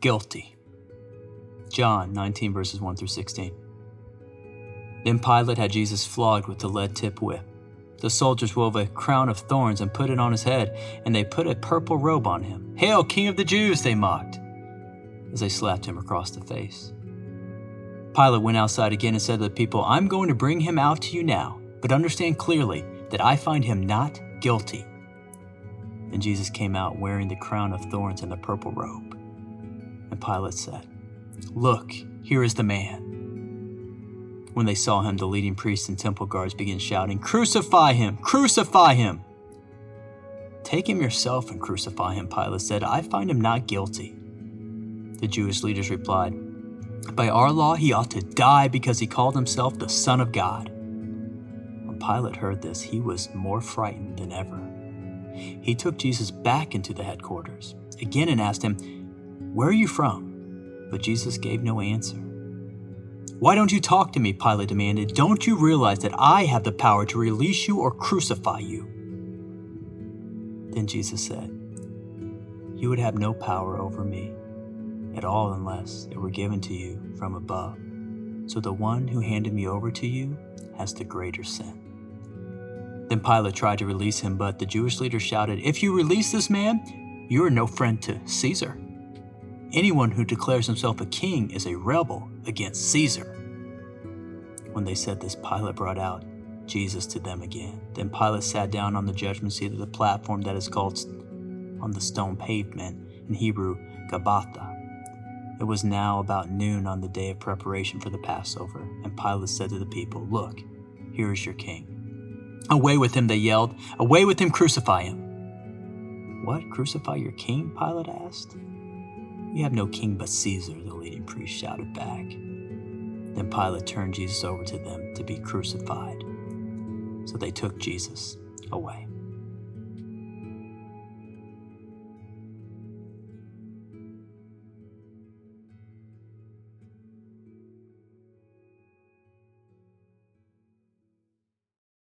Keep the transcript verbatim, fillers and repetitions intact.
guilty. John nineteen, verses one through sixteen. Then Pilate had Jesus flogged with the lead-tipped whip. The soldiers wove a crown of thorns and put it on his head, and they put a purple robe on him. "Hail, King of the Jews!" they mocked, as they slapped him across the face. Pilate went outside again and said to the people, "I'm going to bring him out to you now, but understand clearly that I find him not guilty." Then Jesus came out wearing the crown of thorns and the purple robe. And Pilate said, "Look, here is the man." When they saw him, the leading priests and temple guards began shouting, "Crucify him! Crucify him!" "Take him yourself and crucify him," Pilate said. "I find him not guilty." The Jewish leaders replied, "By our law, he ought to die because he called himself the Son of God." When Pilate heard this, he was more frightened than ever. He took Jesus back into the headquarters again and asked him, "Where are you from?" But Jesus gave no answer. "Why don't you talk to me?" Pilate demanded. "Don't you realize that I have the power to release you or crucify you?" Then Jesus said, "You would have no power over me at all unless it were given to you from above. So the one who handed me over to you has the greater sin." Then Pilate tried to release him, but the Jewish leaders shouted, "If you release this man, you are no friend to Caesar. Anyone who declares himself a king is a rebel against Caesar." When they said this, Pilate brought out Jesus to them again. Then Pilate sat down on the judgment seat of the platform that is called on the stone pavement, in Hebrew, Gabbatha. It was now about noon on the day of preparation for the Passover, and Pilate said to the people, "Look, here is your king." "Away with him," they yelled. "Away with him, crucify him." "What, crucify your king?" Pilate asked. "We have no king but Caesar," the leading priest shouted back. Then Pilate turned Jesus over to them to be crucified. So they took Jesus away.